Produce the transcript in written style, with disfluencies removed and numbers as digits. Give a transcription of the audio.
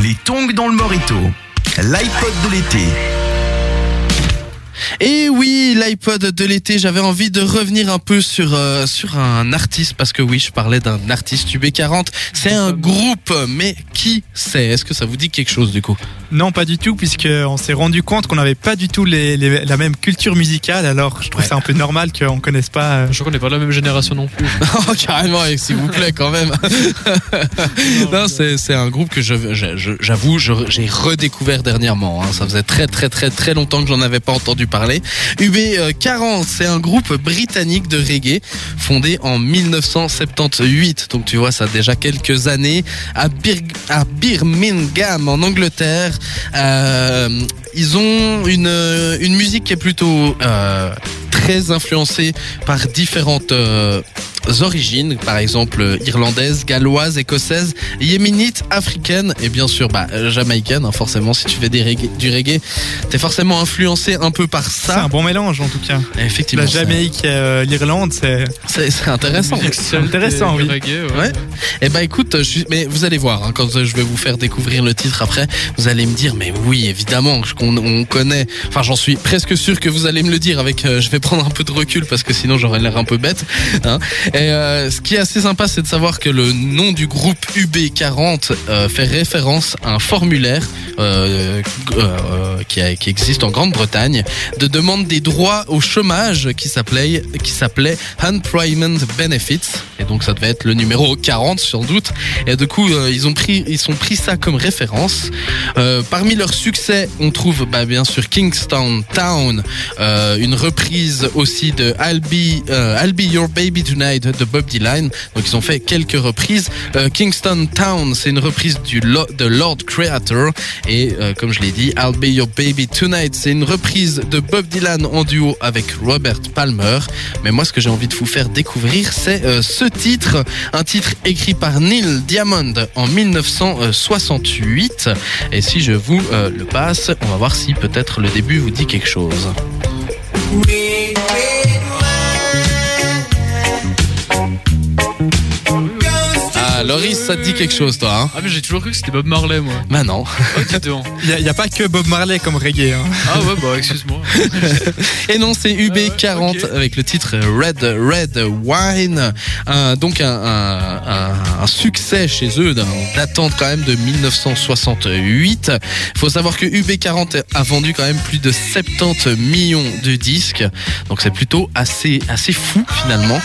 Les tongs dans le Morito. L'iPod de l'été. Et oui, l'iPod de l'été, j'avais envie de revenir un peu sur un artiste, parce que oui, je parlais d'un artiste UB40. C'est un groupe, mais qui c'est ? Est-ce que ça vous dit quelque chose du coup ? Non, pas du tout, puisqu'on s'est rendu compte qu'on n'avait pas du tout la même culture musicale, alors je trouve ça un peu normal qu'on ne connaisse pas... Je crois qu'on n'est pas de la même génération non plus. Oh, carrément, s'il vous plaît, quand même. Non, c'est un groupe que j'avoue, j'ai redécouvert dernièrement. Ça faisait très longtemps que j'en avais pas entendu parler. UB40, c'est un groupe britannique de reggae fondé en 1978. Donc tu vois, ça a déjà quelques années à Birmingham en Angleterre. Ils ont une musique qui est plutôt très influencée par différentes origines, par exemple irlandaise, galloise, écossaise, yéménite, africaine et bien sûr jamaïcaine. Forcément, si tu fais du reggae, t'es forcément influencé un peu par ça. C'est un bon mélange en tout cas. Effectivement. La Jamaïque et l'Irlande, c'est intéressant. C'est intéressant, oui. Reggae, ouais. Et écoute, mais vous allez voir, quand je vais vous faire découvrir le titre après, vous allez me dire, mais oui, évidemment, on connaît. Enfin, j'en suis presque sûr que vous allez me le dire avec. Je vais prendre un peu de recul parce que sinon j'aurais l'air un peu bête. Et ce qui est assez sympa, c'est de savoir que le nom du groupe UB40 fait référence à un formulaire qui existe en Grande-Bretagne de demande des droits au chômage qui s'appelait Unemployment Benefits. Et donc ça devait être le numéro 40 sans doute. Et du coup ils ont pris ça comme référence. Parmi leurs succès, on trouve bien sûr Kingston Town, une reprise aussi de I'll Be Your Baby Tonight de Bob Dylan. Donc ils ont fait quelques reprises. Kingston Town, c'est une reprise de Lord Creator, et comme je l'ai dit, I'll Be Your Baby Tonight, c'est une reprise de Bob Dylan en duo avec Robert Palmer. Mais moi, ce que j'ai envie de vous faire découvrir, c'est ce titre, un titre écrit par Neil Diamond en 1968. Et si je vous le passe, on va voir si peut-être le début vous dit quelque chose. Loris, ça te dit quelque chose, toi, hein ? Ah, mais j'ai toujours cru que c'était Bob Marley, moi. Bah non. Oh, dis donc. Il n'y a pas que Bob Marley comme reggae. Ah ouais, excuse-moi. Et non, c'est UB40 okay. Avec le titre Red Wine. Donc un succès chez eux, datant quand même de 1968. Il faut savoir que UB40 a vendu quand même plus de 70 millions de disques. Donc c'est plutôt assez fou finalement.